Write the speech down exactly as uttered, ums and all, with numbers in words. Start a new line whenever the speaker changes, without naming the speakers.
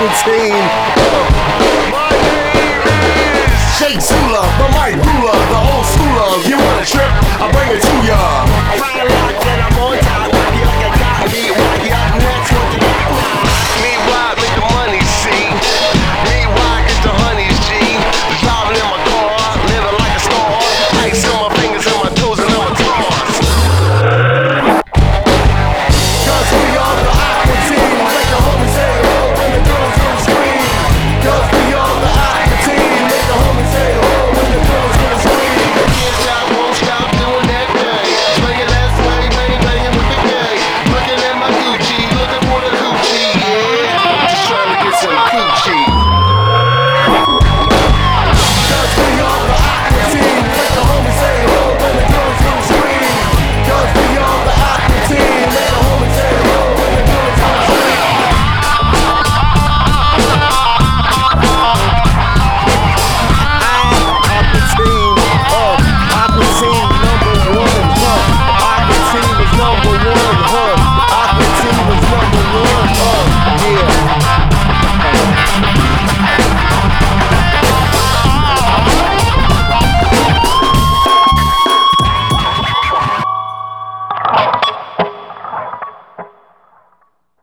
routine. My name is Jay Zula, the mic ruler, the old schooler. You want a trip? I'll bring it to ya.